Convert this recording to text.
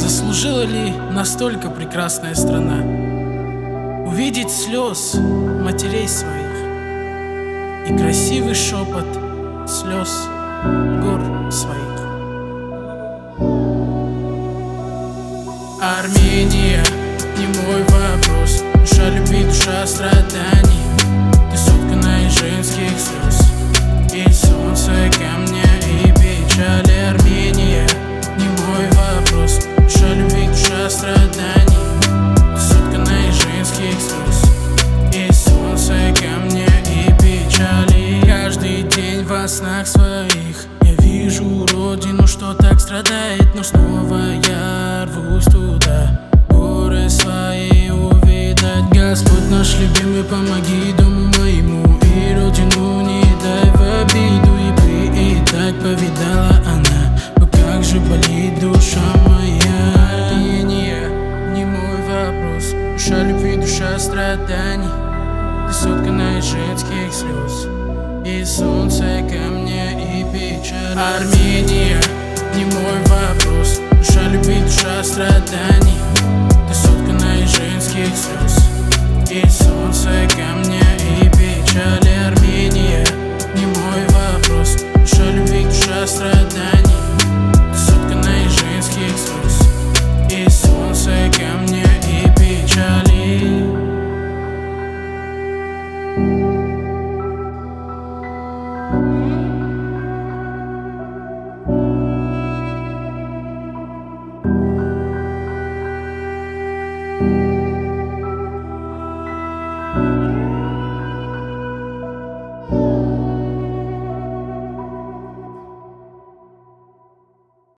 Заслужила ли настолько прекрасная страна увидеть слез матерей своих и красивый шепот слез гор своих? Армения, не мой вопрос. Душа любви, душа страданий. Ты соткана из женских слез и солнца, камня и печали. Армения, не мой вопрос. Душа любви, душа страданий. Ты соткана из женских слез и солнца, камня и печали. Каждый день во снах своих я вижу родину, что так страдает, но снова я рвусь туда, горы свои увидать. Господь наш любимый, помоги дому моему и родину не дай в обиду, ибо и так повидала она, но как же болит душа моя. Армения, не мой вопрос. Душа любви, душа страданий. Ты соткана из женских слез и солнца, камня и печали. Армения, не мой вопрос. Душа любви, душа страданий. Ты соткана из женских слез и солнца, камня и печали. Армения, не мой вопрос. Душа любви, душа страданий. Ты соткана из женских слез и солнца, камня и печали.